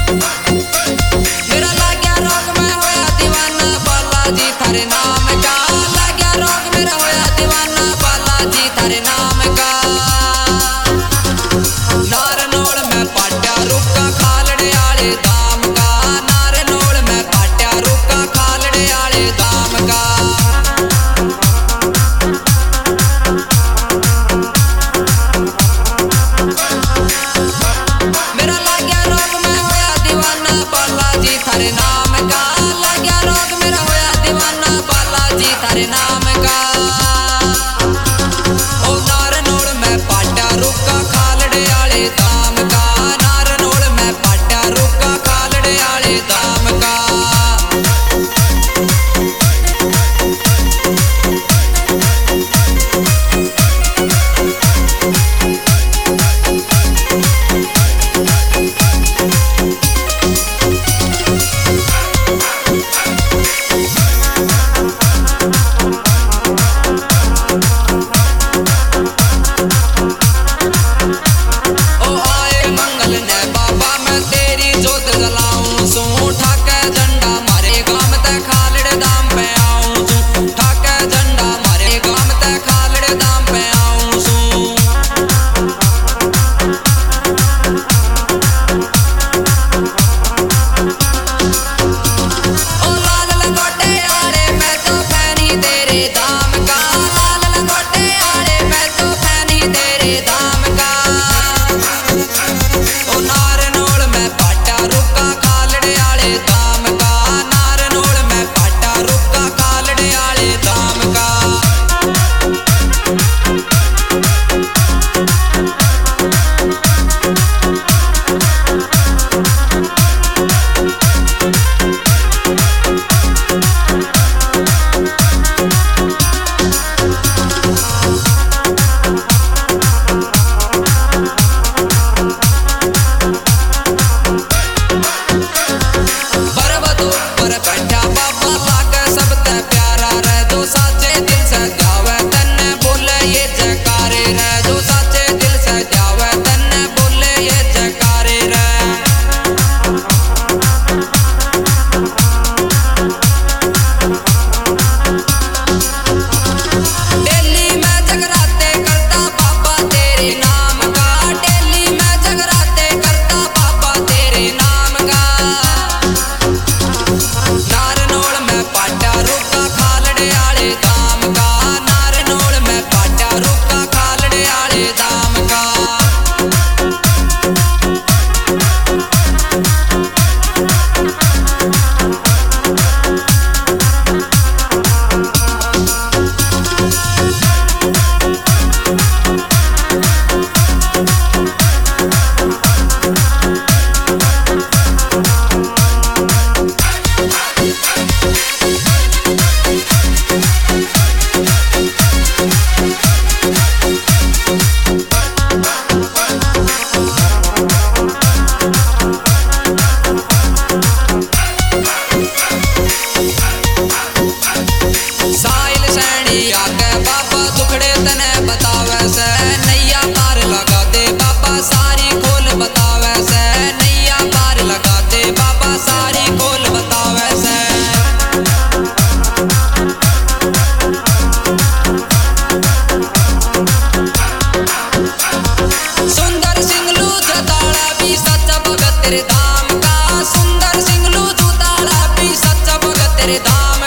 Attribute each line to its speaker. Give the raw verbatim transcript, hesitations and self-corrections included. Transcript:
Speaker 1: मेरा लाग्या रोग में होया दीवाना बालाजी थारे नाम का, लाग्या रोग मेरा होया दीवाना बालाजी थारे नाम का। नारनौल में पाट्या रुका खालड़े आले दाम का, नारनौल में पाट्या रुका खालड़े आले दाम का। मेरा लाग्या रोग में होया दीवाना बालाजी थारे नाम का, लाग्या रोग मेरा होया दीवाना बालाजी थारे नाम का। ओ नारनौल में पाट्या रुका खालड़े आले दाम का, नारनौल में पाट्या रुका खालड़े आले दाम का। तेरे दाम